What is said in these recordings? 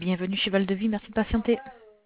Bienvenue chez Val-de-Vie, merci de patienter.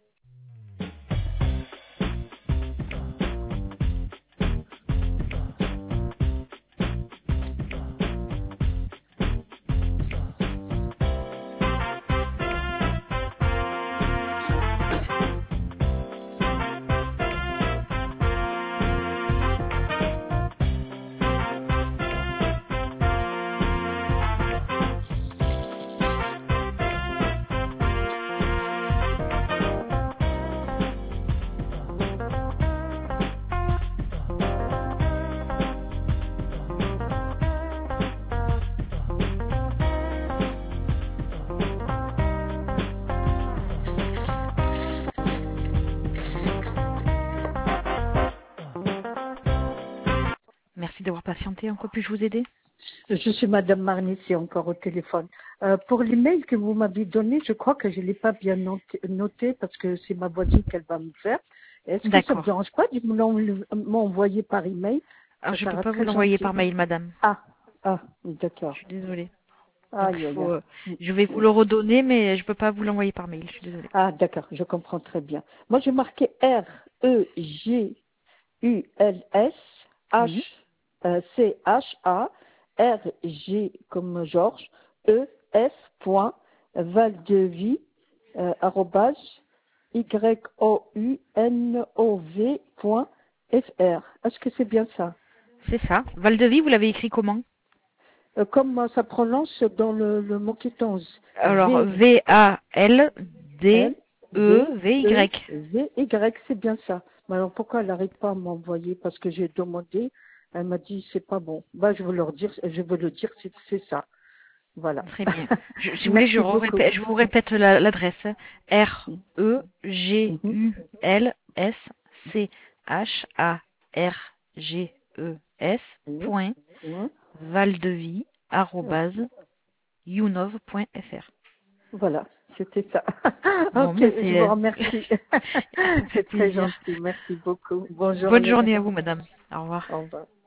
Merci d'avoir patienté. En quoi puis-je vous aider? Je suis Madame Marnier, encore au téléphone. Pour l'email que vous m'avez donné, je crois que je ne l'ai pas bien noté parce que c'est ma voisine qu'elle va me faire. Est-ce que ça ne vous dérange pas de m'envoyer par email? Alors, je ne peux pas vous l'envoyer par mail, madame. D'accord. Je suis désolée. Je vais vous le redonner, mais je ne peux pas vous l'envoyer par mail. Je suis désolée. Ah, d'accord, je comprends très bien. Moi, j'ai marqué REGULS CHA RG comme Georges EF point Valdevie arrobase YOUNOV.fr. Est-ce que c'est bien ça? C'est ça. Val-de-Vie, vous l'avez écrit comment? Comme ça prononce dans le Moquitonze. Alors, V-A-L-D-E-V-Y. V-Y, c'est bien ça. Mais alors pourquoi elle n'arrive pas à m'envoyer? Parce que j'ai demandé, elle m'a dit c'est pas bon. Bah, je veux le dire, c'est ça. Voilà. Très bien. Si vous voulez, je vous répète l'adresse. REGULSCHARGES.valdevie@younov.fr. Voilà, c'était ça. Bon, Ok, je vous remercie. C'est très gentil. Merci beaucoup. Bonne journée à vous, madame. Au revoir. Au revoir.